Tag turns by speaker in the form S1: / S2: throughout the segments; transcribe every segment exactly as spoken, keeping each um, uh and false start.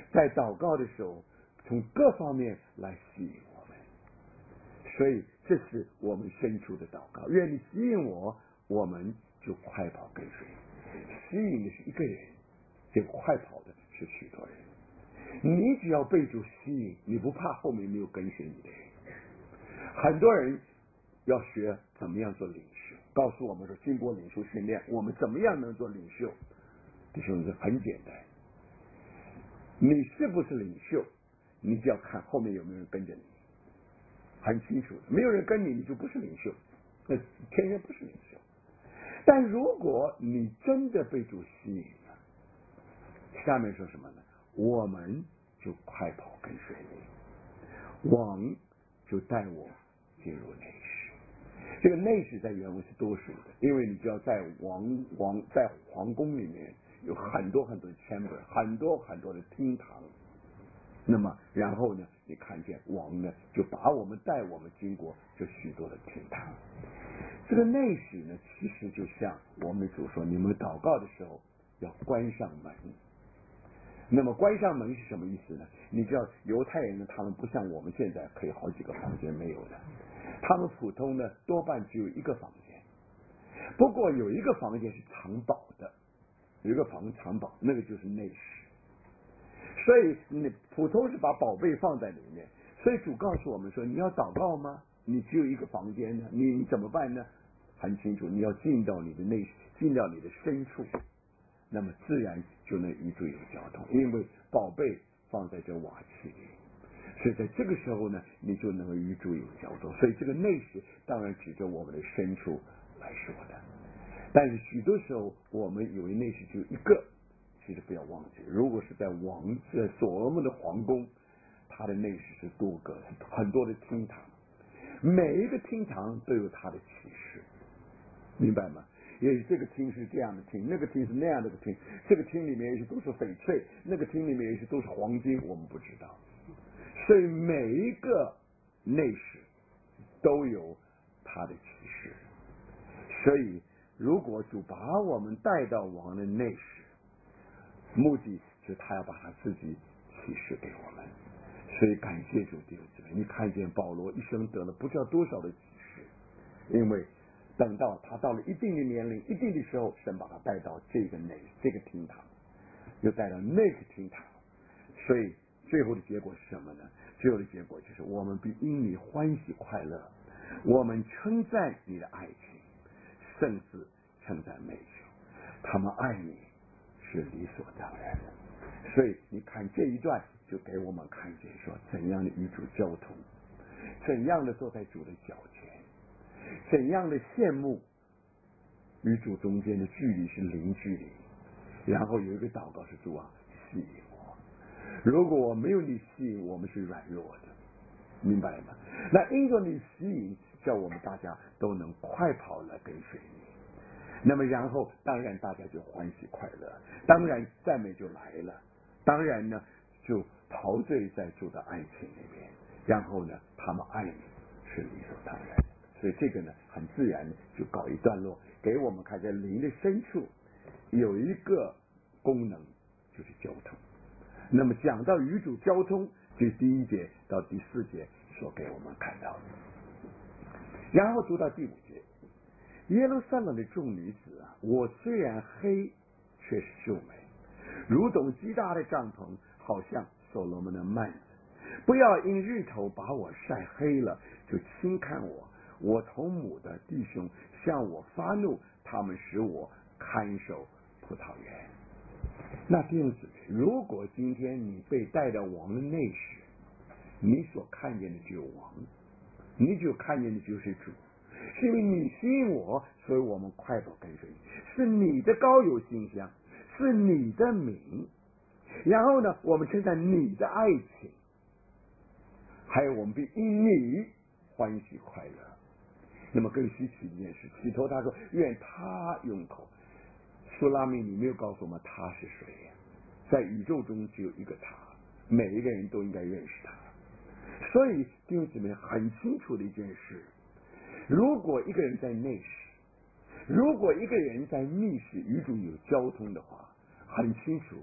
S1: 在祷告的时候，从各方面来吸引我们。所以这是我们深处的祷告，愿你吸引我，我们就快跑跟随。吸引的是一个人，这个快跑的是许多人。你只要被主吸引，你不怕后面没有跟随你的人。很多人要学怎么样做领袖，告诉我们说，经过领袖训练，我们怎么样能做领袖？弟兄们，很简单，你是不是领袖，你就要看后面有没有人跟着你，很清楚的，没有人跟你，你就不是领袖，那天然不是领袖。但如果你真的被主吸引了，下面说什么呢？我们就快跑跟随你，王就带我进入内室。这个内室在原文是多数的，因为你知道在王王在皇宫里面有很多很多的 chamber， 很多很多的厅堂。那么然后呢，你看见王呢就把我们带我们经过这许多的厅堂。这个内室呢，其实就像我们主说，你们祷告的时候要关上门。那么关上门是什么意思呢？你知道犹太人呢，他们不像我们现在可以好几个房间，没有的，他们普通呢多半只有一个房间。不过有一个房间是藏宝的，有一个房藏宝，那个就是内室。所以你普通是把宝贝放在里面，所以主告诉我们说，你要祷告吗？你只有一个房间呢，你你怎么办呢？很清楚，你要进到你的内，进到你的深处，那么自然就能与主有交通，因为宝贝放在这瓦器里，所以在这个时候呢，你就能够与主有交通。所以这个内室当然指着我们的深处来说的，但是许多时候我们以为内室只有一个，其实不要忘记，如果是在王在所罗门的皇宫，它的内室是多个很多的厅堂，每一个厅堂都有它的启示，明白吗？也许这个厅是这样的厅，那个厅是那样的厅，这个厅里面也许都是翡翠，那个厅里面也许都是黄金，我们不知道。所以每一个内室都有它的启示。所以如果主把我们带到王的内室，目的是他要把他自己启示给我们。所以感谢主弟兄姊妹，你看见保罗一生得了不知道多少的启示，因为等到他到了一定的年龄一定的时候，神把他带到这个内这个厅堂，又带到那个厅堂。所以最后的结果是什么呢？最后的结果就是我们必因你欢喜快乐，我们称赞你的爱情，甚至称赞美酒，他们爱你是理所当然的。所以你看这一段就给我们看见说，怎样的与主交通，怎样的坐在主的脚前，怎样的羡慕与主中间的距离是零距离。然后有一个祷告是，主啊，吸引我，如果我没有你吸引，我们是软弱的，明白吗？那因着你吸引，叫我们大家都能快跑来跟随你。那么然后当然大家就欢喜快乐，当然赞美就来了，当然呢就陶醉在主的爱情里面，然后呢他们爱你是理所当然的。所以这个呢很自然就告一段落，给我们看在灵的深处有一个功能，就是交通。那么讲到与主交通，就第一节到第四节所给我们看到的。然后读到第五节，耶路撒冷的众女子啊，我虽然黑，却是秀美，如同极大的帐篷，好像所罗门的幔子。不要因日头把我晒黑了，就轻看我。我同母的弟兄向我发怒，他们使我看守葡萄园。那弟兄姊妹，如果今天你被带到王的内室，你所看见的只有王，你就看见的就是主，是因为你吸引我，所以我们快跑跟随你，是你的膏油馨香，是你的名，然后呢我们称赞你的爱情，还有我们必因你欢喜快乐。那么更稀奇一件事，起头他说愿他用口，苏拉米你没有告诉我们他是谁呀？在宇宙中只有一个他，每一个人都应该认识他。所以弟兄姊妹很清楚的一件事，如果一个人在内室，如果一个人在密室与主有交通的话，很清楚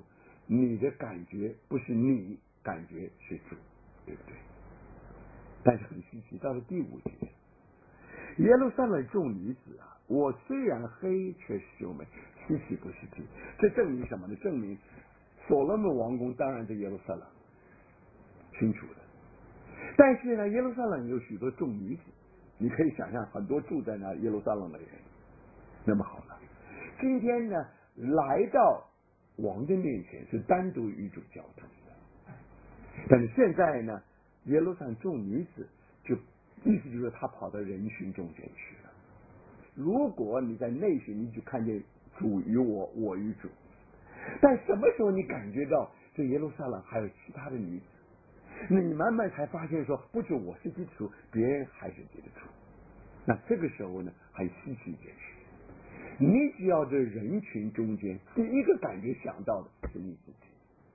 S1: 你的感觉不是你感觉是主，对不对？但是很稀奇，到了第五节，耶路撒冷众女子啊，我虽然黑，却是秀美。稀奇不稀奇？这证明什么呢？证明所罗门王宫当然在耶路撒冷，清楚的。但是呢，耶路撒冷有许多众女子，你可以想象很多住在那耶路撒冷的人。那么好了，今天呢，来到王的面前是单独与主交通的，但是现在呢，耶路撒冷众女子就意思就是他跑到人群中间去了。如果你在内心，你就看见主与我，我与主。但什么时候你感觉到这耶路撒冷还有其他的女子，那你慢慢才发现说，不止我是基督徒，别人还是基督徒。那这个时候呢，很稀奇一件事，你只要在人群中间，第一个感觉想到的是你自己，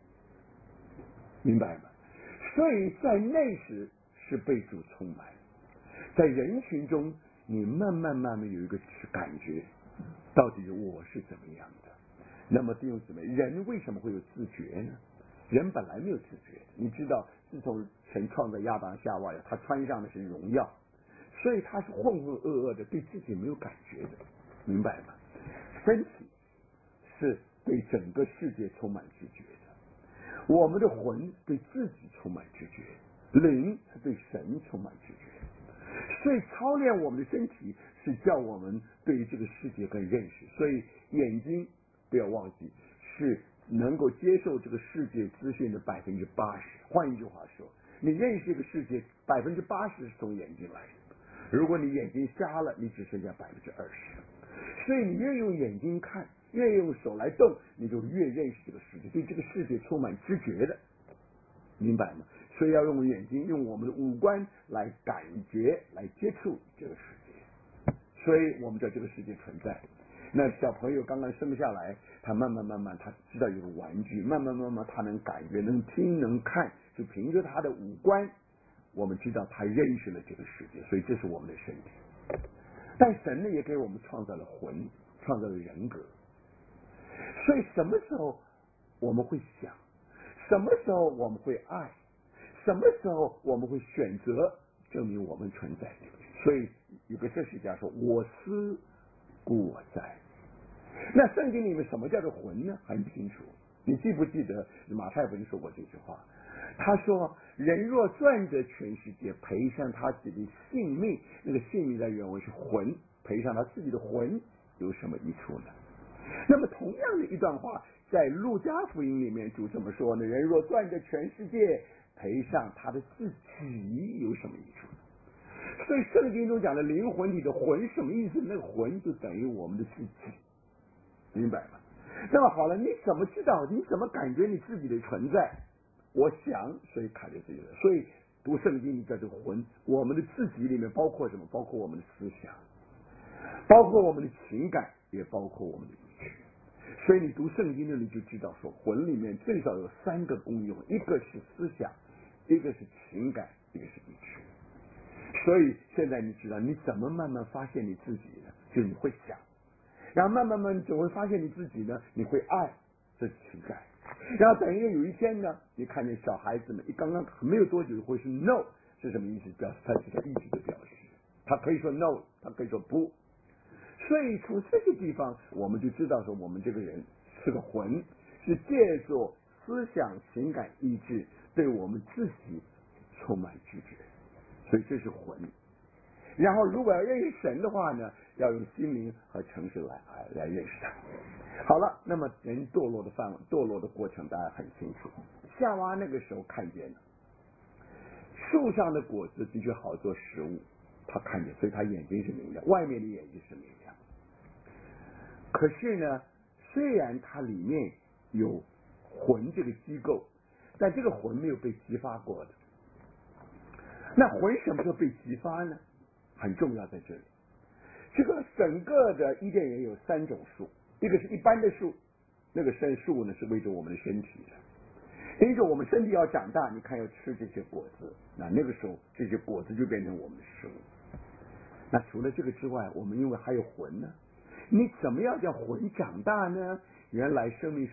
S1: 明白吗？所以在内时是被主充满，在人群中你慢慢慢慢有一个感觉，到底我是怎么样的。那么弟兄姊妹，人为什么会有自觉呢？人本来没有自觉，你知道自从神创造亚当夏娃，他穿上的是荣耀，所以他是浑浑噩噩的，对自己没有感觉的，明白吗？身体是对整个世界充满知觉的，我们的魂对自己充满知觉，灵是对神充满知觉。所以操练我们的身体是叫我们对于这个世界更认识。所以眼睛不要忘记是能够接受这个世界资讯的百分之八十。换一句话说，你认识这个世界百分之八十是从眼睛来的。如果你眼睛瞎了，你只剩下百分之二十。所以你越用眼睛看，越用手来动，你就越认识这个世界，对这个世界充满知觉的，明白吗？所以要用眼睛，用我们的五官来感觉，来接触这个世界。所以我们在这个世界存在。那小朋友刚刚生下来，他慢慢慢慢他知道有个玩具，慢慢慢慢他能感觉，能听，能看，就凭着他的五官，我们知道他认识了这个世界。所以这是我们的身体。但神呢也给我们创造了魂，创造了人格。所以什么时候我们会想，什么时候我们会爱，什么时候我们会选择证明我们存在。所以有个哲学家说，我思故我在。那圣经里面什么叫做魂呢？很清楚。你记不记得马太福音说过这句话？他说，人若赚得全世界，赔上他自己的性命，那个性命在原文是魂，赔上他自己的魂有什么益处呢？那么同样的一段话在路加福音里面主怎么说呢？人若赚得全世界，赔上他的自己有什么益处呢？所以圣经中讲的灵魂里的魂什么意思？那个魂就等于我们的自己，明白吗？那么好了，你怎么知道？你怎么感觉你自己的存在？我想，所以看着这个，所以读圣经，你在这个魂，我们的自己里面包括什么？包括我们的思想，包括我们的情感，也包括我们的意志。所以你读圣经的，你就知道说，魂里面最少有三个功用，一个是思想，一个是情感，一个是意志。所以现在你知道你怎么慢慢发现你自己呢？就你会想，然后慢慢慢总会发现你自己呢，你会爱，这是情感。然后等于有一天呢，你看见小孩子们一刚刚没有多久会是 no 是什么意思？表示他是他意志的表示，他可以说 no， 他可以说不。所以从这些地方我们就知道说，我们这个人是个魂，是借助思想、情感、意志对我们自己充满知觉，所以这是魂。然后如果要认识神的话呢，要用心灵和诚实来来认识他。好了，那么人堕落的范围、堕落的过程大家很清楚。夏娃那个时候看见了树上的果子的确好做食物，他看见，所以他眼睛是明亮，外面的眼睛是明亮。可是呢，虽然它里面有魂这个机构，但这个魂没有被激发过的。那魂什么时候被激发呢？很重要在这里。这个整个的伊甸园有三种树，一个是一般的树，那个生树呢是为着我们的身体的，因为我们身体要长大，你看要吃这些果子，那那个时候这些果子就变成我们的食物。那除了这个之外，我们因为还有魂呢，你怎么样叫魂长大呢？原来生命树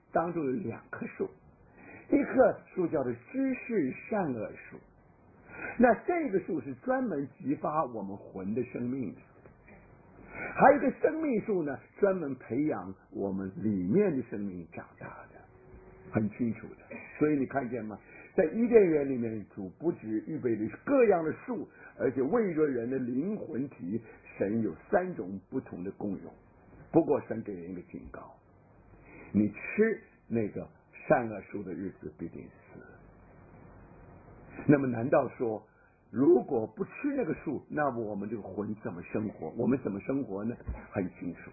S1: 当中有两棵树，一棵树叫做知识善恶树，那这个树是专门激发我们魂的生命的。还有一个生命树呢，专门培养我们里面的生命长大的，很清楚的。所以你看见吗？在伊甸园里面，主不只预备的各样的树，而且为着人的灵魂体，神有三种不同的功用。不过神给人一个警告，你吃那个善恶树的日子必定死。那么难道说如果不吃那个树，那么我们这个魂怎么生活？我们怎么生活呢？很清楚，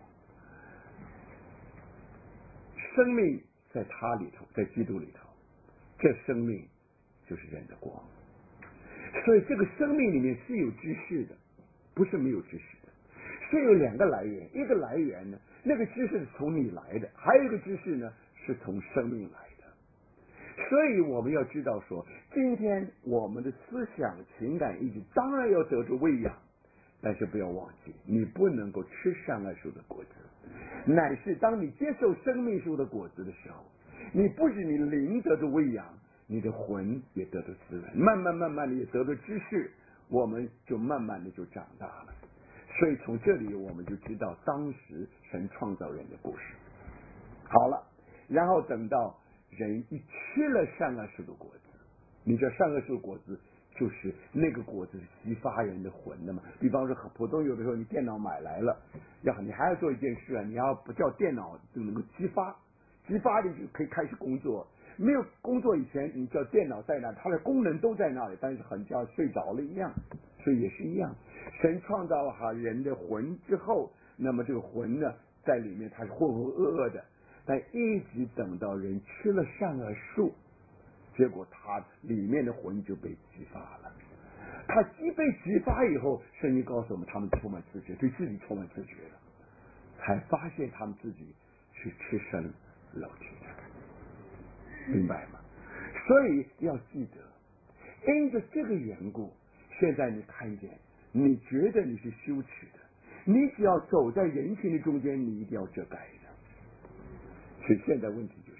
S1: 生命在他里头，在基督里头，这生命就是人的光。所以这个生命里面是有知识的，不是没有知识的，是有两个来源。一个来源呢，那个知识是从你来的，还有一个知识呢是从生命来的。所以我们要知道说，今天我们的思想、情感、意志当然要得着喂养，但是不要忘记，你不能够吃善恶树的果子，乃是当你接受生命树的果子的时候，你不止你灵得着喂养，你的魂也得着滋润，慢慢慢慢的也得着知识，我们就慢慢的就长大了。所以从这里我们就知道当时神创造人的故事。好了，然后等到人一吃了善恶树的果子，你知道善恶树的果子就是那个果子是激发人的魂的嘛。比方说普通有的时候你电脑买来了，要你还要做一件事啊，你要不叫电脑就能够激发，激发你就可以开始工作。没有工作以前，你叫电脑在那，它的功能都在那里，但是很像睡着了一样。所以也是一样，神创造好人的魂之后，那么这个魂呢在里面它是浑浑噩噩的，但一直等到人吃了善恶树，结果他里面的魂就被激发了。他既被激发以后，圣经告诉我们，他们充满自觉，对自己充满自觉了，才发现他们自己是吃生肉体的，明白吗？所以要记得，因着这个缘故，现在你看见，你觉得你是羞耻的，你只要走在人群的中间，你一定要遮盖的。所以现在问题就是，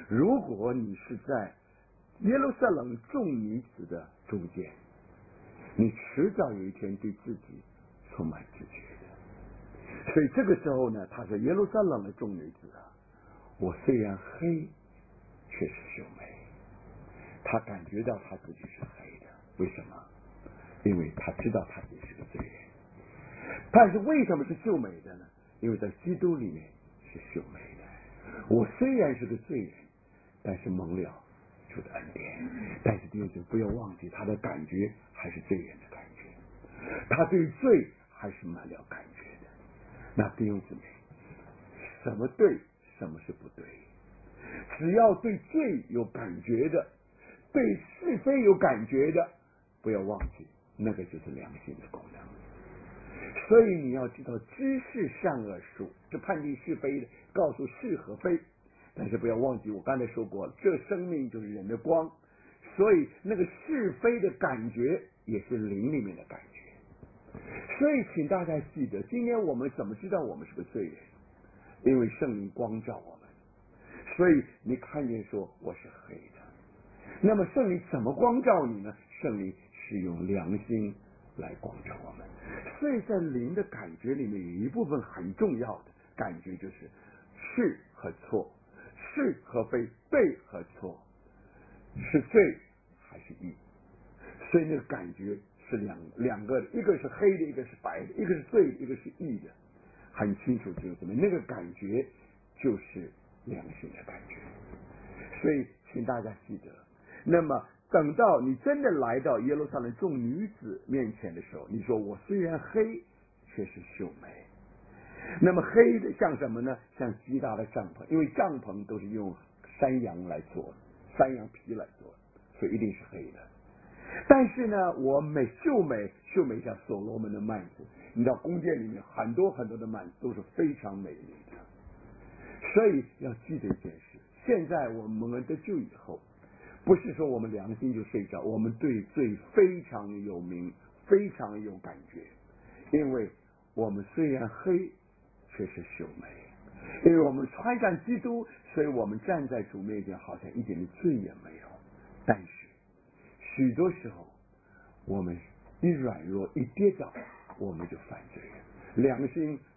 S1: 如果你是在耶路撒冷众女子的中间，你迟早有一天对自己充满自觉的。所以这个时候呢，他说耶路撒冷的众女子啊，我虽然黑，却是秀美。他感觉到他自己是黑的，为什么？因为他知道他自己是个罪人。但是为什么是秀美的呢？因为在基督里面是秀美的。我虽然是个罪人，但是蒙了主的恩典。但是弟兄姊妹不要忘记，他的感觉还是罪人的感觉，他对罪还是满了感觉的。那弟兄姊妹，什么对，什么是不对？只要对罪有感觉的，对是非有感觉的，不要忘记，那个就是良心的功能。所以你要知道，知识善恶树是判定是非的，告诉是和非。但是不要忘记，我刚才说过了，这生命就是人的光，所以那个是非的感觉也是灵里面的感觉。所以请大家记得，今天我们怎么知道我们是个罪人？因为圣灵光照我们，所以你看见说我是黑的。那么圣灵怎么光照你呢？圣灵是用良心来光照我们。所以在灵的感觉里面，有一部分很重要的感觉就是是和错，是和非，对和错，是罪还是义。所以那个感觉是两两个的，一个是黑的，一个是白的，一个是罪的，一个是义的，很清楚就是什么，那个感觉就是良心的感觉。所以请大家记得，那么等到你真的来到耶路撒冷众女子面前的时候，你说我虽然黑，却是秀美。那么黑的像什么呢？像极大的帐篷，因为帐篷都是用山羊来做，山羊皮来做，所以一定是黑的。但是呢，我美秀美，秀美像所罗门的幔子。你知道宫殿里面很多很多的幔子都是非常美丽的。所以要记得一件事，现在我们蒙恩得救以后，不是说我们良心就睡着，我们对罪非常有名，非常有感觉，因为我们虽然黑，却是秀美，因为我们穿上基督， 所以我们站在主面前，好像一点的罪也没有。但是许多时候，我们一软弱一跌倒，我们就犯罪了。良心